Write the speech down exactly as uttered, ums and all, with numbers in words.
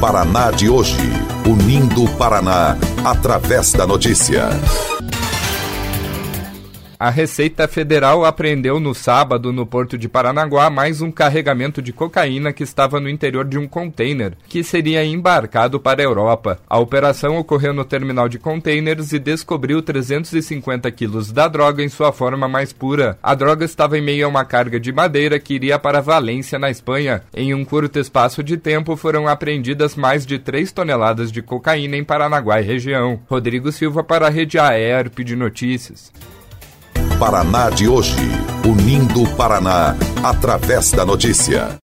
Paraná de hoje, unindo o Paraná através da notícia. A Receita Federal apreendeu no sábado, no Porto de Paranaguá, mais um carregamento de cocaína que estava no interior de um container, que seria embarcado para a Europa. A operação ocorreu no terminal de containers e descobriu trezentos e cinquenta quilos da droga em sua forma mais pura. A droga estava em meio a uma carga de madeira que iria para Valência, na Espanha. Em um curto espaço de tempo, foram apreendidas mais de três toneladas de cocaína em Paranaguá e região. Rodrigo Silva para a Rede A E R P de Notícias. Paraná de hoje, unindo o Paraná através da notícia.